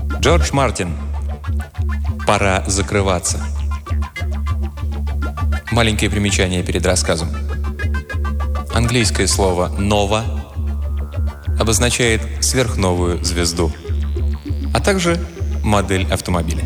Джордж Мартин. Пора закрываться. Маленькое примечание перед рассказом. Английское слово «нова» обозначает сверхновую звезду, а также модель автомобиля.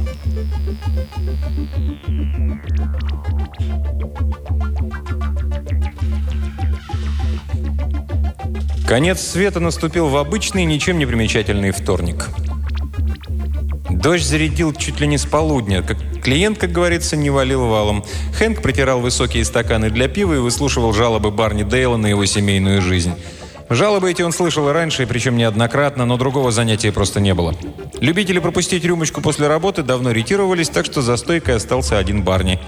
Конец света наступил в обычный, ничем не примечательный вторник. Дождь зарядил чуть ли не с полудня. Клиент, как говорится, не валил валом. Хэнк протирал высокие стаканы для пива и выслушивал жалобы Барни Дейла на его семейную жизнь. Жалобы эти он слышал и раньше, причем неоднократно, но другого занятия просто не было. Любители пропустить рюмочку после работы давно ретировались, так что за стойкой остался один Барни.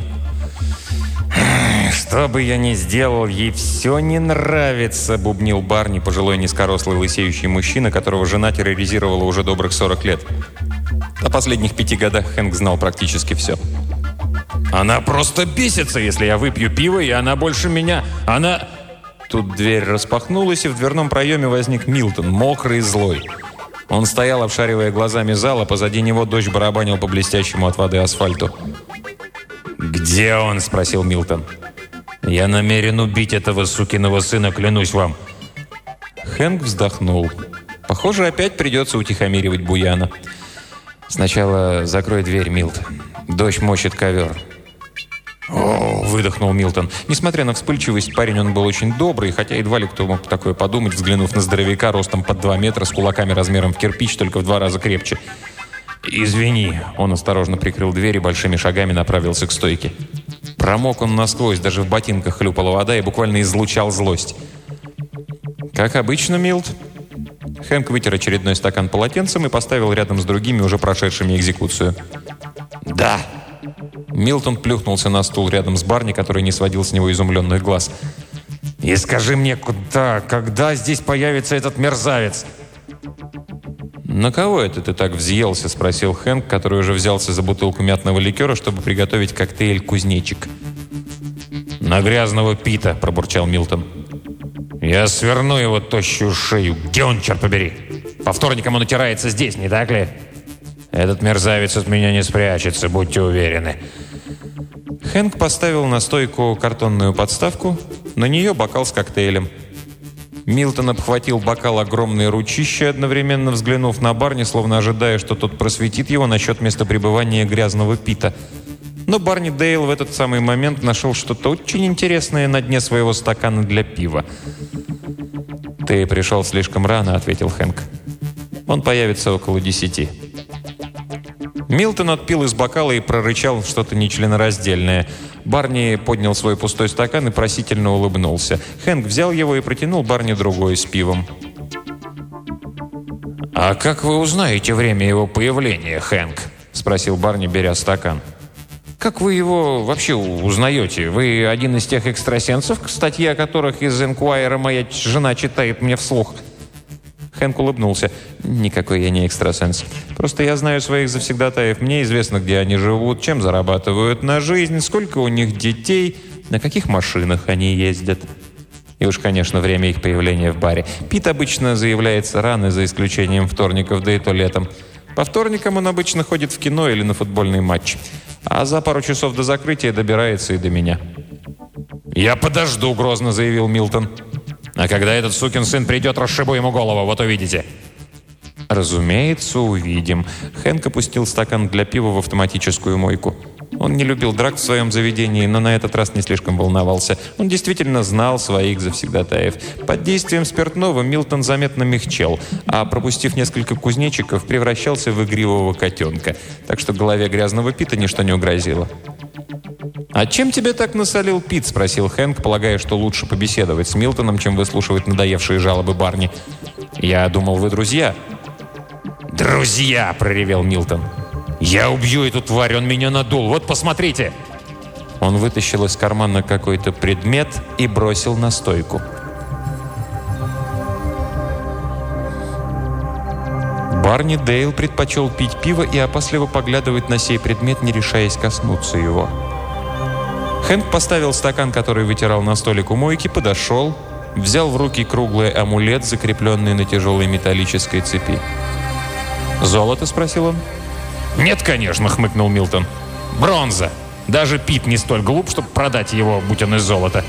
«Что бы я ни сделал, ей все не нравится», — бубнил Барни, пожилой низкорослый лысеющий мужчина, которого жена терроризировала уже добрых 40 лет. О последних 5 годах Хэнк знал практически все. «Она просто бесится, если я выпью пиво, и она больше меня... Она...» Тут дверь распахнулась, и в дверном проеме возник Милтон, мокрый и злой. Он стоял, обшаривая глазами зал, а позади него дождь барабанил по блестящему от воды асфальту. «Где он?» – спросил Милтон. «Я намерен убить этого сукиного сына, клянусь вам». Хэнк вздохнул. Похоже, опять придется утихомиривать буяна. «Сначала закрой дверь, Милт. Дождь мочит ковер». «О!» – выдохнул Милтон. Несмотря на вспыльчивость, парень он был очень добрый, хотя едва ли кто мог такое подумать, взглянув на здоровяка ростом под 2 метра с кулаками размером в кирпич, только в 2 раза крепче. «Извини». Он осторожно прикрыл дверь и большими шагами направился к стойке. Промок он насквозь, даже в ботинках хлюпала вода и буквально излучал злость. «Как обычно, Милт». Хэнк вытер очередной стакан полотенцем и поставил рядом с другими, уже прошедшими экзекуцию. «Да!» Милтон плюхнулся на стул рядом с Барни, который не сводил с него изумленных глаз. «И скажи мне, когда здесь появится этот мерзавец?» «На кого это ты так взъелся?» – спросил Хэнк, который уже взялся за бутылку мятного ликера, чтобы приготовить коктейль «Кузнечик». «На грязного Пита», – пробурчал Милтон. «Я сверну его тощую шею. Где он, черт побери? По вторникам он утирается здесь, не так ли? Этот мерзавец от меня не спрячется, будьте уверены». Хэнк поставил на стойку картонную подставку, на нее бокал с коктейлем. Милтон обхватил бокал огромной ручищей, одновременно взглянув на Барни, словно ожидая, что тот просветит его насчет места пребывания грязного Пита. Но Барни Дейл в этот самый момент нашел что-то очень интересное на дне своего стакана для пива. «Ты пришел слишком рано», — ответил Хэнк. «Он появится около 10». Милтон отпил из бокала и прорычал что-то нечленораздельное. Барни поднял свой пустой стакан и просительно улыбнулся. Хэнк взял его и протянул Барни другой с пивом. «А как вы узнаете время его появления, Хэнк?» – спросил Барни, беря стакан. «Как вы его вообще узнаете? Вы один из тех экстрасенсов, статьи о которых из «Энквайра» моя жена читает мне вслух?» Хэнк улыбнулся. «Никакой я не экстрасенс. Просто я знаю своих завсегдатаев. Мне известно, где они живут, чем зарабатывают на жизнь, сколько у них детей, на каких машинах они ездят. И уж, конечно, время их появления в баре. Пит обычно заявляется рано, за исключением вторников, да и то летом. По вторникам он обычно ходит в кино или на футбольный матч. А за пару часов до закрытия добирается и до меня». «Я подожду», — грозно заявил Милтон. «А когда этот сукин сын придет, расшибу ему голову, вот увидите». «Разумеется, увидим». Хэнк опустил стакан для пива в автоматическую мойку. Он не любил драк в своем заведении, но на этот раз не слишком волновался. Он действительно знал своих завсегдатаев. Под действием спиртного Милтон заметно мягчел, а пропустив несколько кузнечиков, превращался в игривого котенка. Так что голове грязного Пита ничто не угрозило. «А чем тебе так насолил Пит?» – спросил Хэнк, полагая, что лучше побеседовать с Милтоном, чем выслушивать надоевшие жалобы Барни. «Я думал, вы друзья». «Друзья!» – проревел Милтон. «Я убью эту тварь, он меня надул, вот посмотрите!» Он вытащил из кармана какой-то предмет и бросил на стойку. Барни Дейл предпочел пить пиво и опасливо поглядывать на сей предмет, не решаясь коснуться его. Хэнк поставил стакан, который вытирал на столик у мойки, подошел, взял в руки круглый амулет, закрепленный на тяжелой металлической цепи. «Золото?» – спросил он. «Нет, конечно», – хмыкнул Милтон. «Бронза. Даже Пит не столь глуп, чтобы продать его, будь он из золота».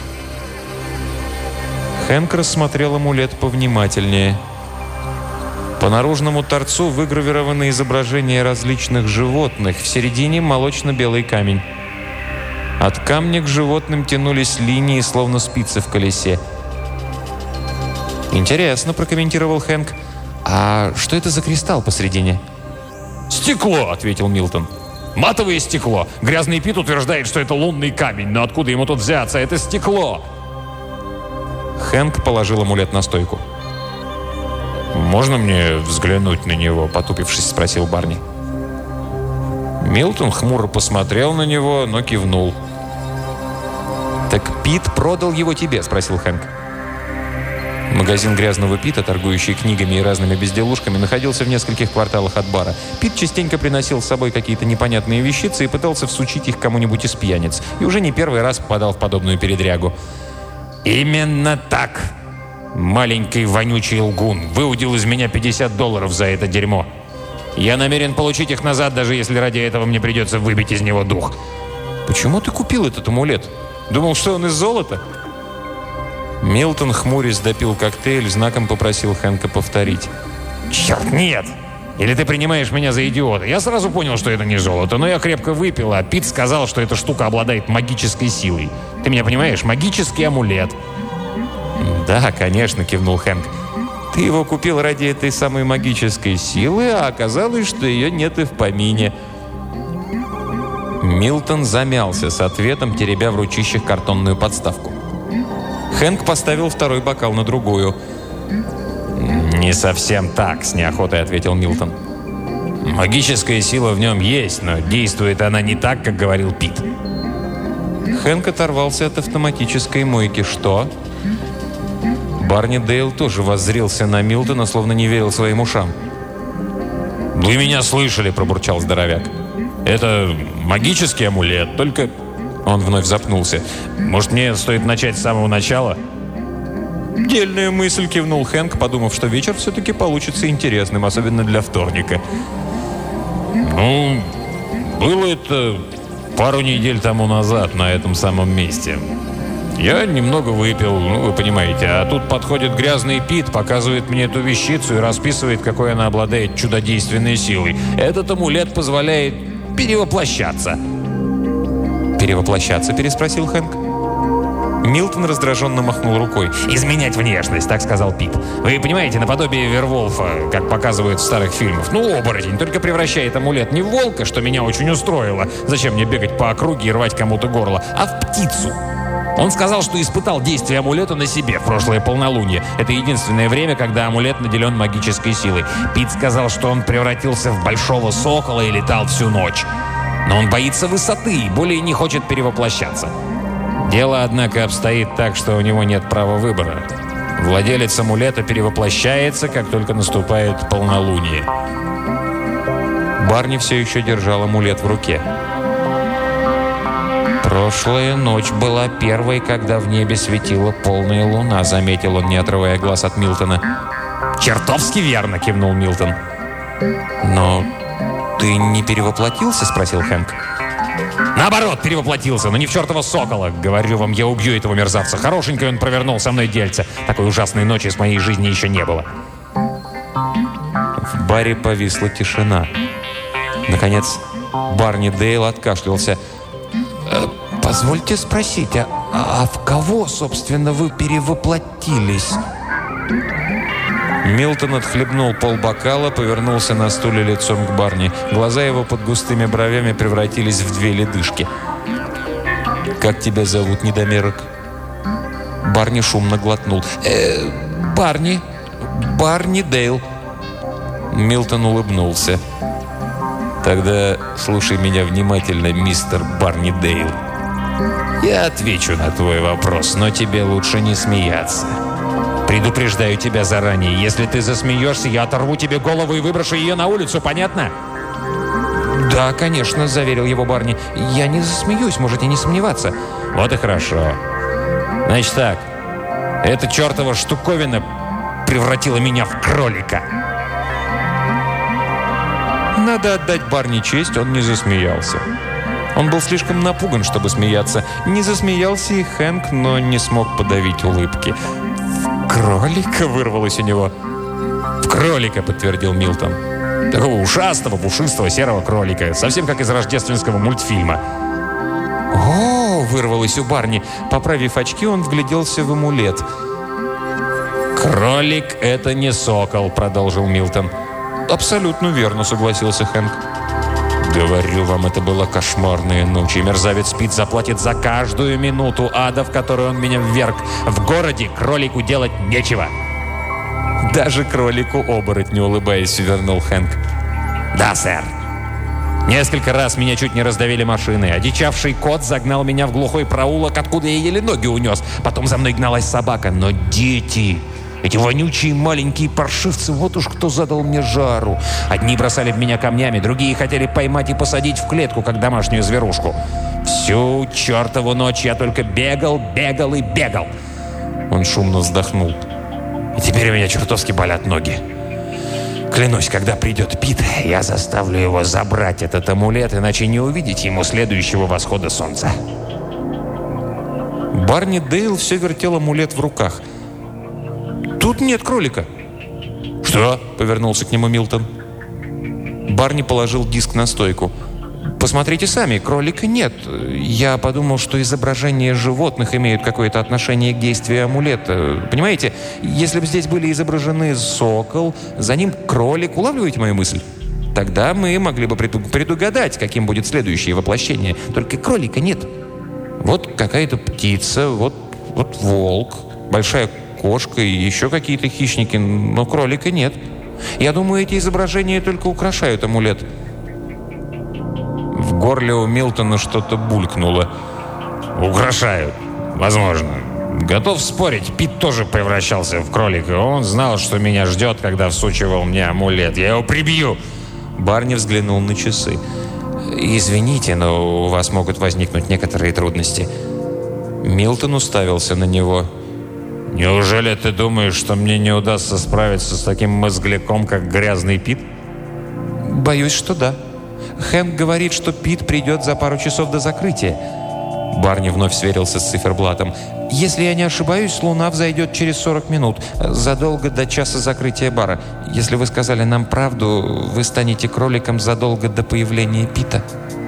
Хэнк рассмотрел амулет повнимательнее. По наружному торцу выгравированы изображения различных животных. В середине молочно-белый камень. От камня к животным тянулись линии, словно спицы в колесе. «Интересно», – прокомментировал Хэнк. «А что это за кристалл посредине?» «Стекло», – ответил Милтон. «Матовое стекло. Грязный Пит утверждает, что это лунный камень, но откуда ему тут взяться? Это стекло!» Хэнк положил амулет на стойку. «Можно мне взглянуть на него?» – потупившись, спросил Барни. Милтон хмуро посмотрел на него, но кивнул. «Так Пит продал его тебе?» – спросил Хэнк. Магазин грязного Пита, торгующий книгами и разными безделушками, находился в нескольких кварталах от бара. Пит частенько приносил с собой какие-то непонятные вещицы и пытался всучить их кому-нибудь из пьяниц. И уже не первый раз попадал в подобную передрягу. «Именно так! Маленький вонючий лгун выудил из меня $50 за это дерьмо. Я намерен получить их назад, даже если ради этого мне придется выбить из него дух». «Почему ты купил этот амулет? Думал, что он из золота?» Милтон, хмурясь, допил коктейль, знаком попросил Хэнка повторить. «Черт, нет! Или ты принимаешь меня за идиота? Я сразу понял, что это не золото, но я крепко выпил, а Пит сказал, что эта штука обладает магической силой. Ты меня понимаешь? Магический амулет». «Да, конечно», — кивнул Хэнк. «Ты его купил ради этой самой магической силы, а оказалось, что ее нет и в помине». Милтон замялся с ответом, теребя в ручищах картонную подставку. Хэнк поставил второй бокал на другую. «Не совсем так», — с неохотой ответил Милтон. «Магическая сила в нем есть, но действует она не так, как говорил Пит». Хэнк оторвался от автоматической мойки. «Что?» Барни Дейл тоже воззрился на Милтона, словно не верил своим ушам. «Вы меня слышали», — пробурчал здоровяк. «Это магический амулет, только...» Он вновь запнулся. «Может, мне стоит начать с самого начала?» «Дельная мысль», — кивнул Хэнк, подумав, что вечер все-таки получится интересным, особенно для вторника. «Ну, было это пару недель тому назад на этом самом месте. Я немного выпил, вы понимаете, а тут подходит грязный Пит, показывает мне эту вещицу и расписывает, какой она обладает чудодейственной силой. Этот амулет позволяет перевоплощаться». «Перевоплощаться?» – переспросил Хэнк. Милтон раздраженно махнул рукой. «Изменять внешность», так сказал Пит. «Вы понимаете, наподобие Верволфа, как показывают в старых фильмах. Ну, оборотень, только превращает амулет не в волка, что меня очень устроило. Зачем мне бегать по округе и рвать кому-то горло, а в птицу. Он сказал, что испытал действие амулета на себе в прошлое полнолуние. Это единственное время, когда амулет наделен магической силой. Пит сказал, что он превратился в большого сокола и летал всю ночь. Но он боится высоты и более не хочет перевоплощаться. Дело, однако, обстоит так, что у него нет права выбора. Владелец амулета перевоплощается, как только наступает полнолуние». Барни все еще держал амулет в руке. «Прошлая ночь была первой, когда в небе светила полная луна», — заметил он, не отрывая глаз от Милтона. «Чертовски верно», — кивнул Милтон. «Но ты не перевоплотился?» — спросил Хэнк. «Наоборот, перевоплотился, но не в чертова сокола. Говорю вам, я убью этого мерзавца. Хорошенький он провернул со мной дельце. Такой ужасной ночи с моей жизни еще не было». В баре повисла тишина. Наконец, Барни Дейл откашлялся. «Позвольте спросить, а в кого, собственно, вы перевоплотились?» Милтон отхлебнул полбокала, повернулся на стуле лицом к Барни. Глаза его под густыми бровями превратились в две ледышки. «Как тебя зовут, недомерок?» Барни шумно глотнул. «Барни. Барни Дейл». Милтон улыбнулся. «Тогда слушай меня внимательно, мистер Барни Дейл. Я отвечу на твой вопрос, но тебе лучше не смеяться. Предупреждаю тебя заранее. Если ты засмеешься, я оторву тебе голову и выброшу ее на улицу, понятно?» «Да, конечно», — заверил его Барни. «Я не засмеюсь, можете не сомневаться». «Вот и хорошо. Значит так, эта чертова штуковина превратила меня в кролика». Надо отдать Барни честь, он не засмеялся. Он был слишком напуган, чтобы смеяться. Не засмеялся и Хэнк, но не смог подавить улыбки. «В кролика?» — вырвалось у него. «В кролика», — подтвердил Милтон. «Такого ушастого, пушистого, серого кролика. Совсем как из рождественского мультфильма». «О!» — вырвалось у Барни. Поправив очки, он вгляделся в амулет. «Кролик — это не сокол», — продолжил Милтон. «Абсолютно верно», — согласился Хэнк. «Говорю вам, это была кошмарная ночь, и мерзавец Пит заплатит за каждую минуту ада, в которую он меня вверг. В городе кролику делать нечего». «Даже кролику-оборотню», — улыбаясь, вернул Хэнк. «Да, сэр. Несколько раз меня чуть не раздавили машины. Одичавший кот загнал меня в глухой проулок, откуда я еле ноги унес. Потом за мной гналась собака. Но дети... Эти вонючие маленькие паршивцы, вот уж кто задал мне жару. Одни бросали в меня камнями, другие хотели поймать и посадить в клетку, как домашнюю зверушку. Всю чертову ночь я только бегал, бегал и бегал». Он шумно вздохнул. «И теперь у меня чертовски болят ноги. Клянусь, когда придет Пит, я заставлю его забрать этот амулет, иначе не увидеть ему следующего восхода солнца». Барни Дейл все вертел амулет в руках. «Тут нет кролика». «Что?» — повернулся к нему Милтон. Барни положил диск на стойку. «Посмотрите сами, кролика нет. Я подумал, что изображения животных имеют какое-то отношение к действию амулета. Понимаете, если бы здесь были изображены сокол, за ним кролик, улавливаете мою мысль? Тогда мы могли бы предугадать, каким будет следующее воплощение. Только кролика нет. Вот какая-то птица, вот волк, большая кошка и еще какие-то хищники, но кролика нет. Я думаю, эти изображения только украшают амулет». В горле у Милтона что-то булькнуло. «Украшают. Возможно. Готов спорить, Пит тоже превращался в кролика. Он знал, что меня ждет, когда всучивал мне амулет. Я его прибью!» Барни взглянул на часы. «Извините, но у вас могут возникнуть некоторые трудности». Милтон уставился на него. «Неужели ты думаешь, что мне не удастся справиться с таким мозгляком, как грязный Пит?» «Боюсь, что да. Хэнк говорит, что Пит придет за пару часов до закрытия». Барни вновь сверился с циферблатом. «Если я не ошибаюсь, луна взойдет через 40 минут, задолго до часа закрытия бара. Если вы сказали нам правду, вы станете кроликом задолго до появления Пита».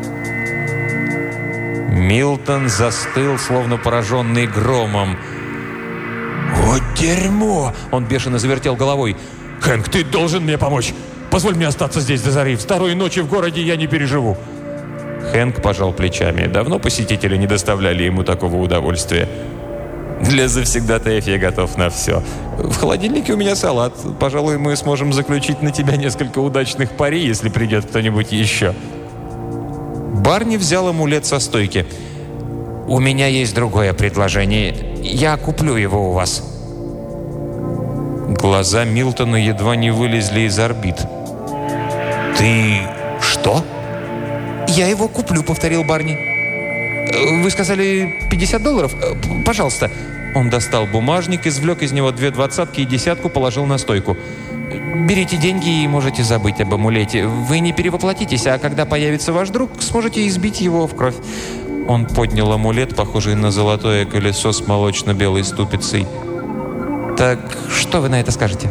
Милтон застыл, словно пораженный громом. «Вот дерьмо!» — он бешено завертел головой. «Хэнк, ты должен мне помочь! Позволь мне остаться здесь до зари. Второй ночи в городе я не переживу». Хэнк пожал плечами. Давно посетители не доставляли ему такого удовольствия. «Для завсегдатаев я готов на все. В холодильнике у меня салат. Пожалуй, мы сможем заключить на тебя несколько удачных пари, если придет кто-нибудь еще». Барни взял амулет со стойки. «У меня есть другое предложение. Я куплю его у вас». Глаза Милтона едва не вылезли из орбит. «Ты что?» «Я его куплю», — повторил Барни. «Вы сказали $50? Пожалуйста». Он достал бумажник, извлек из него 2 двадцатки и 10 положил на стойку. «Берите деньги и можете забыть об амулете. Вы не перевоплотитесь, а когда появится ваш друг, сможете избить его в кровь». Он поднял амулет, похожий на золотое колесо с молочно-белой ступицей. «Так что вы на это скажете?»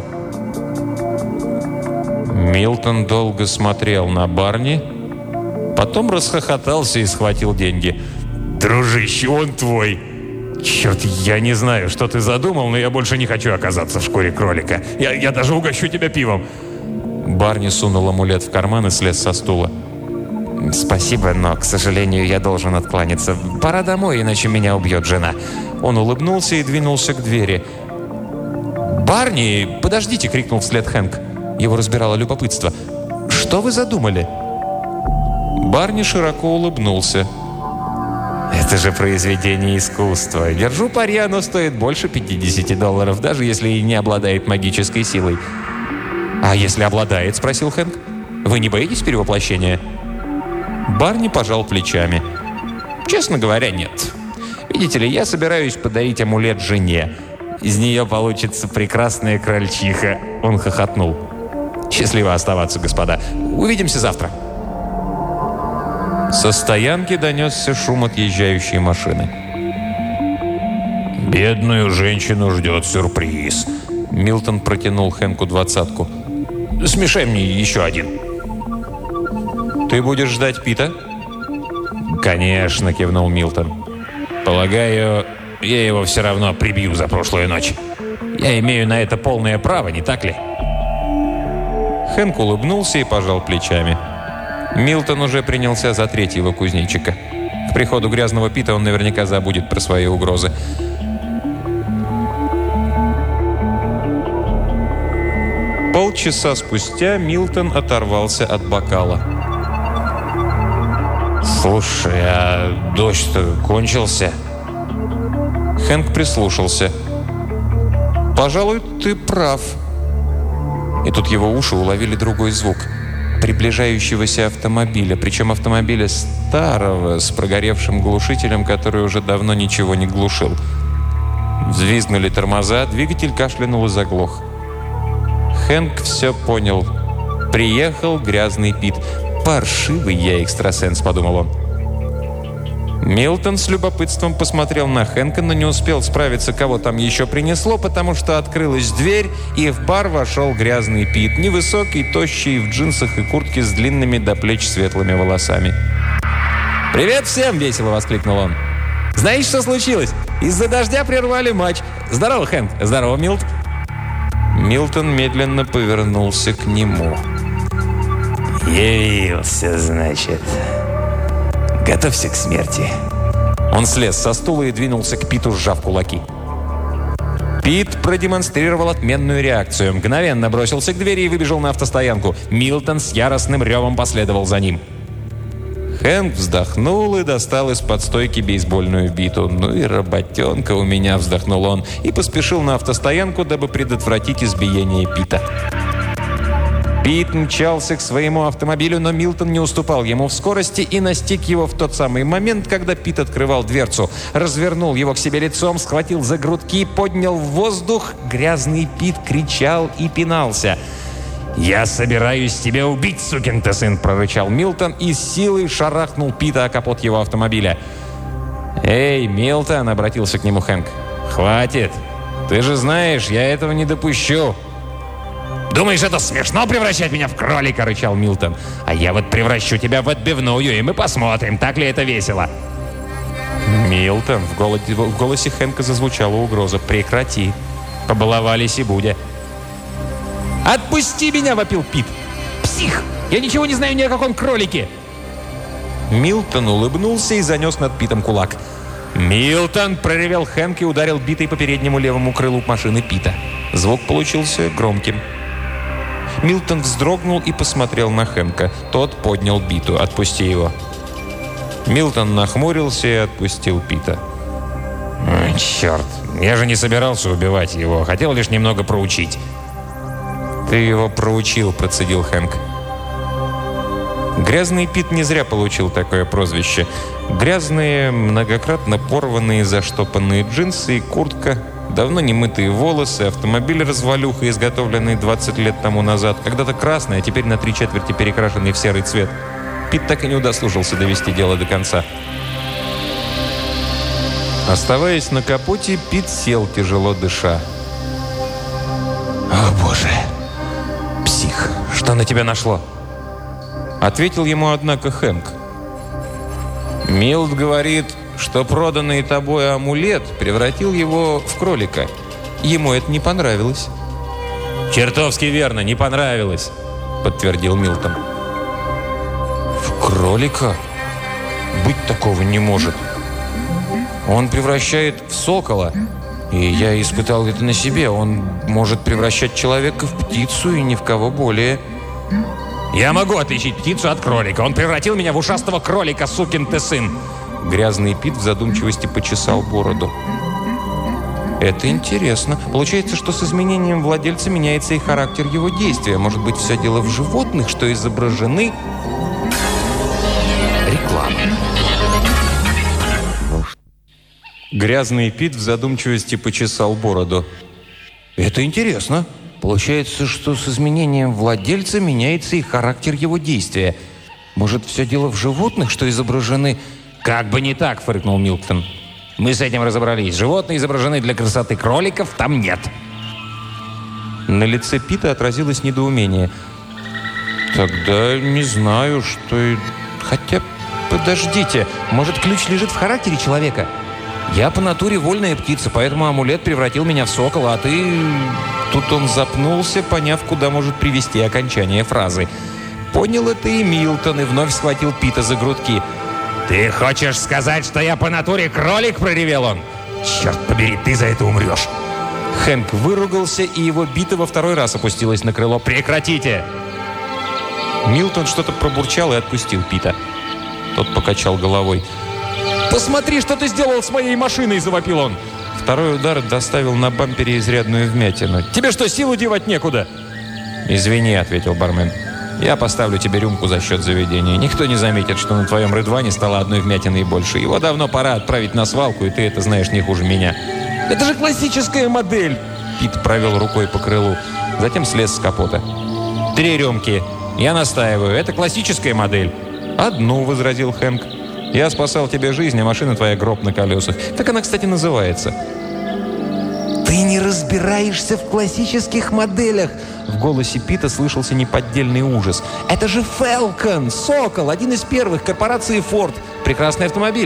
Милтон долго смотрел на Барни, потом расхохотался и схватил деньги. «Дружище, он твой!» «Черт, я не знаю, что ты задумал, но я больше не хочу оказаться в шкуре кролика. Я даже угощу тебя пивом!» Барни сунул амулет в карман и слез со стула. «Спасибо, но, к сожалению, я должен откланяться. Пора домой, иначе меня убьет жена». Он улыбнулся и двинулся к двери. «Барни, подождите!» — крикнул вслед Хэнк. Его разбирало любопытство. «Что вы задумали?» Барни широко улыбнулся. «Это же произведение искусства. Держу пари, оно стоит больше $50, даже если и не обладает магической силой». «А если обладает?» — спросил Хэнк. «Вы не боитесь перевоплощения?» Барни пожал плечами. «Честно говоря, нет. Видите ли, я собираюсь подарить амулет жене. Из нее получится прекрасная крольчиха». Он хохотнул. Счастливо оставаться, господа. Увидимся завтра. Со стоянки донесся шум отъезжающей машины. «Бедную женщину ждет сюрприз». Милтон протянул Хэнку 20-ку. «Смешай мне еще один». «Ты будешь ждать Пита?» «Конечно», — кивнул Милтон. «Полагаю, я его все равно прибью за прошлую ночь. Я имею на это полное право, не так ли?» Хэнк улыбнулся и пожал плечами. Милтон уже принялся за третьего кузнечика. К приходу грязного Пита он наверняка забудет про свои угрозы. Полчаса спустя Милтон оторвался от бокала. «Слушай, а дождь-то кончился?» Хэнк прислушался. «Пожалуй, ты прав». И тут его уши уловили другой звук. Приближающегося автомобиля. Причем автомобиля старого, с прогоревшим глушителем, который уже давно ничего не глушил. Взвизгнули тормоза, двигатель кашлянул и заглох. Хэнк все понял. Приехал грязный Пит. «Паршивый я экстрасенс», — подумал он. Милтон с любопытством посмотрел на Хэнка, но не успел справиться, кого там еще принесло, потому что открылась дверь, и в бар вошел грязный Пит, невысокий, тощий, в джинсах и куртке с длинными до плеч светлыми волосами. «Привет всем!» — весело воскликнул он. «Знаете, что случилось? Из-за дождя прервали матч. Здорово, Хэнк!» «Здорово, Милт!» Милтон медленно повернулся к нему. «Явился, значит. Готовься к смерти». Он слез со стула и двинулся к Питу, сжав кулаки. Пит продемонстрировал отменную реакцию. Мгновенно бросился к двери и выбежал на автостоянку. Милтон с яростным ревом последовал за ним. Хэнк вздохнул и достал из-под стойки бейсбольную биту. «Ну и работенка у меня», — вздохнул он, и поспешил на автостоянку, дабы предотвратить избиение Пита. Пит мчался к своему автомобилю, но Милтон не уступал ему в скорости и настиг его в тот самый момент, когда Пит открывал дверцу. Развернул его к себе лицом, схватил за грудки, поднял в воздух. Грязный Пит кричал и пинался. «Я собираюсь тебя убить, сукин ты сын!» – прорычал Милтон и с силой шарахнул Пита о капот его автомобиля. «Эй, Милтон!» – обратился к нему Хэнк. «Хватит! Ты же знаешь, я этого не допущу!» «Думаешь, это смешно превращать меня в кролика?» – рычал Милтон. «А я вот превращу тебя в отбивную, и мы посмотрим, так ли это весело!» «Милтон!» – в голосе Хэнка зазвучала угроза. «Прекрати! Побаловались и будя!» «Отпусти меня!» – вопил Пит. «Псих! Я ничего не знаю ни о каком кролике!» Милтон улыбнулся и занес над Питом кулак. «Милтон!» – проревел Хэнк и ударил битой по переднему левому крылу машины Пита. Звук получился громким. Милтон вздрогнул и посмотрел на Хэнка. Тот поднял биту. «Отпусти его». Милтон нахмурился и отпустил Пита. «Черт! Я же не собирался убивать его. Хотел лишь немного проучить». «Ты его проучил», – процедил Хэнк. Грязный Пит не зря получил такое прозвище. Грязные, многократно порванные, заштопанные джинсы и куртка, давно не мытые волосы, автомобиль развалюха, изготовленный 20 лет тому назад, когда-то красный, а теперь на 3/4 перекрашенный в серый цвет. Пит так и не удосужился довести дело до конца. Оставаясь на капоте, Пит сел, тяжело дыша. «О, Боже! Псих! Что на тебя нашло?» Ответил ему, однако, Хэнк. «Милт говорит, что проданный тобой амулет превратил его в кролика. Ему это не понравилось». «Чертовски верно, не понравилось», — подтвердил Милтон. «В кролика? Быть такого не может. Он превращает в сокола. И я испытал это на себе. Он может превращать человека в птицу и ни в кого более». «Я могу отличить птицу от кролика. Он превратил меня в ушастого кролика, сукин ты сын!» Грязный Пит в задумчивости почесал бороду. «Это интересно. Получается, что с изменением владельца меняется и характер его действия. Может быть, все дело в животных, что изображены...» Реклама. Грязный Пит в задумчивости почесал бороду. «Это интересно. Получается, что с изменением владельца меняется и характер его действия. Может, все дело в животных, что изображены...» «Как бы не так», — фыркнул Милтон. «Мы с этим разобрались. Животные изображены для красоты, кроликов там нет». На лице Пита отразилось недоумение. «Тогда не знаю, что... Хотя, подождите, может, ключ лежит в характере человека? Я по натуре вольная птица, поэтому амулет превратил меня в сокола, а ты...» Тут он запнулся, поняв, куда может привести окончание фразы. Понял это и Милтон, и вновь схватил Пита за грудки. «Ты хочешь сказать, что я по натуре кролик?» — проревел он. «Черт побери, ты за это умрешь!» Хэнк выругался, и его бита во второй раз опустилась на крыло. «Прекратите!» Милтон что-то пробурчал и отпустил Пита. Тот покачал головой. «Посмотри, что ты сделал с моей машиной!» — завопил он. Второй удар доставил на бампере изрядную вмятину. «Тебе что, силу девать некуда?» «Извини», — ответил бармен. «Я поставлю тебе рюмку за счет заведения. Никто не заметит, что на твоем Рыдване стало одной вмятиной больше. Его давно пора отправить на свалку, и ты это знаешь не хуже меня». «Это же классическая модель!» Пит провел рукой по крылу, затем слез с капота. 3 рюмки. Я настаиваю. Это классическая модель. «Одну», — возразил Хэнк. «Я спасал тебе жизнь, а машина твоя гроб на колесах. Так она, кстати, называется». «Ты не разбираешься в классических моделях!» В голосе Пита слышался неподдельный ужас. «Это же Falcon! Сокол! Один из первых! Корпорации Ford! Прекрасный автомобиль!»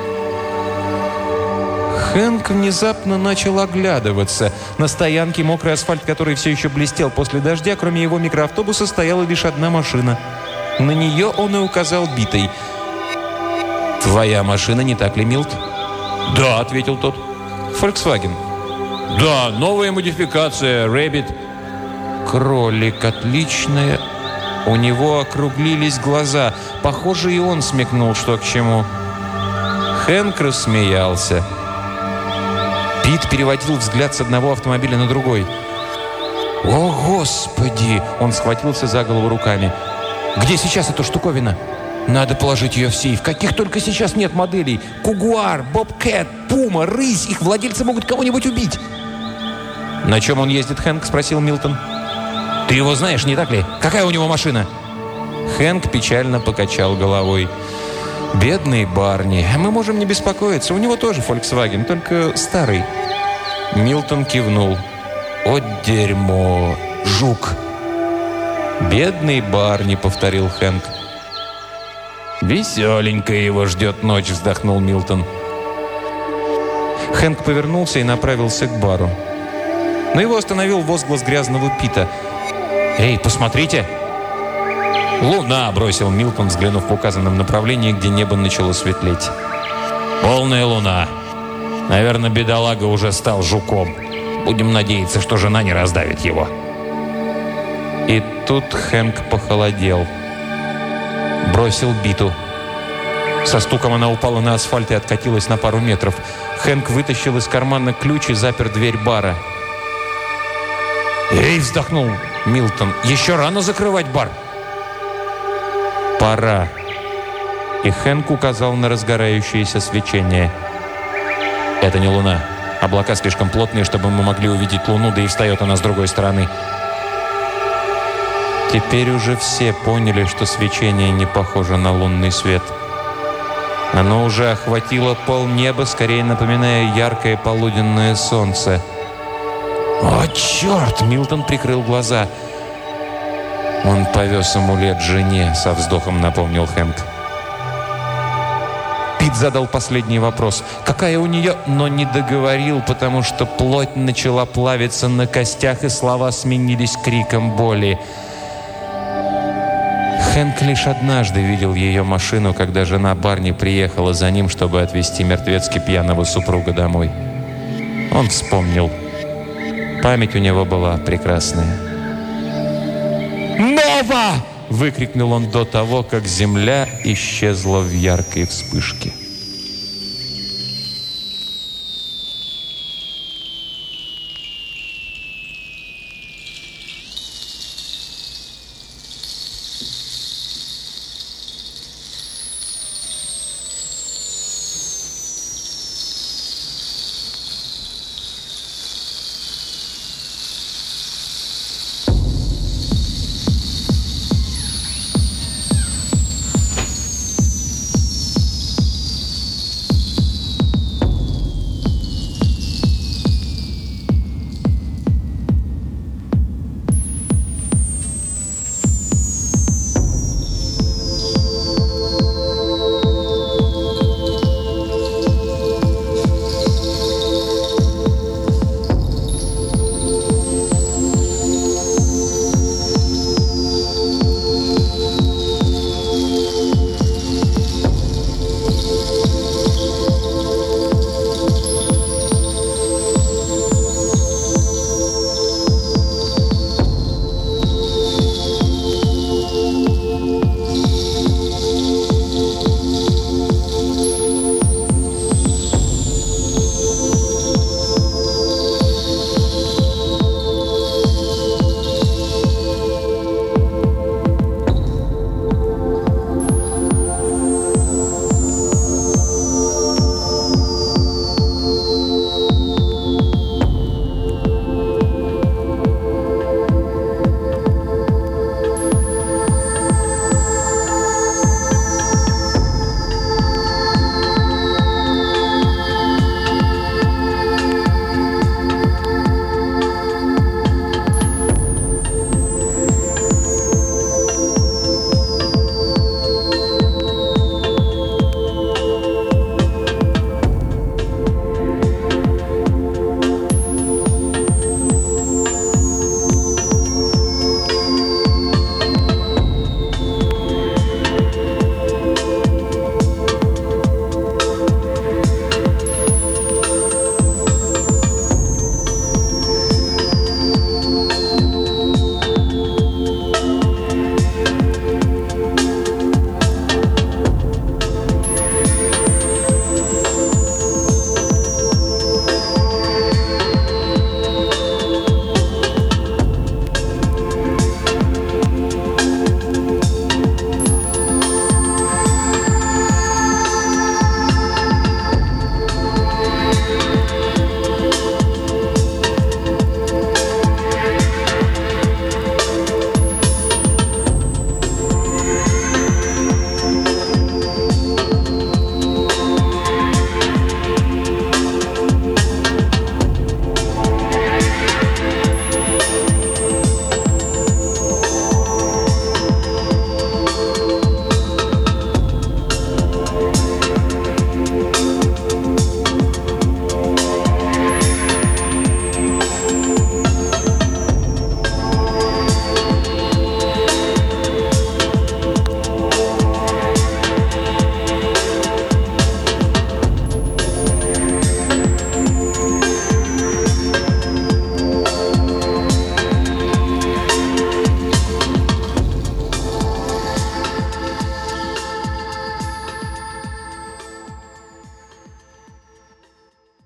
Хэнк внезапно начал оглядываться. На стоянке мокрый асфальт, который все еще блестел после дождя, кроме его микроавтобуса, стояла лишь одна машина. На нее он и указал битой. «Твоя машина, не так ли, Милт?» «Да», — ответил тот. «Volkswagen». «Да, новая модификация, Рэббит». «Кролик, отличная». У него округлились глаза. Похоже, и он смекнул, что к чему. Хэнк рассмеялся. Пит переводил взгляд с одного автомобиля на другой. «О, Господи!» Он схватился за голову руками. «Где сейчас эта штуковина? Надо положить ее в сейф. Каких только сейчас нет моделей. Кугуар, Бобкэт, Пума, Рысь. Их владельцы могут кого-нибудь убить». «На чем он ездит, Хэнк?» – спросил Милтон. «Ты его знаешь, не так ли? Какая у него машина?» Хэнк печально покачал головой. «Бедный Барни. Мы можем не беспокоиться. У него тоже Volkswagen, только старый». Милтон кивнул. «О, дерьмо! Жук!» «Бедный Барни», — повторил Хэнк. «Веселенькая его ждет ночь», — вздохнул Милтон. Хэнк повернулся и направился к бару. Но его остановил возглас грязного Пита. «Эй, посмотрите!» «Луна!» — бросил Милтон, взглянув в указанном направлении, где небо начало светлеть. «Полная луна. Наверное, бедолага уже стал жуком. Будем надеяться, что жена не раздавит его». И тут Хэнк похолодел. Бросил биту. Со стуком она упала на асфальт и откатилась на пару метров. Хэнк вытащил из кармана ключ и запер дверь бара. «Эй!» — вздохнул Милтон. «Еще рано закрывать бар». «Пора». И Хэнк указал на разгорающееся свечение. «Это не луна. Облака слишком плотные, чтобы мы могли увидеть луну, да и встает она с другой стороны». Теперь уже все поняли, что свечение не похоже на лунный свет. Оно уже охватило полнеба, скорее напоминая яркое полуденное солнце. «О, черт!» — Милтон прикрыл глаза. «Он повез амулет жене», — со вздохом напомнил Хэнк. Пит задал последний вопрос. «Какая у нее?» Но не договорил, потому что плоть начала плавиться на костях, и слова сменились криком боли. Хэнк лишь однажды видел ее машину, когда жена Барни приехала за ним, чтобы отвезти мертвецки пьяного супруга домой. Он вспомнил. Память у него была прекрасная. «Нова!» — выкрикнул он до того, как земля исчезла в яркой вспышке.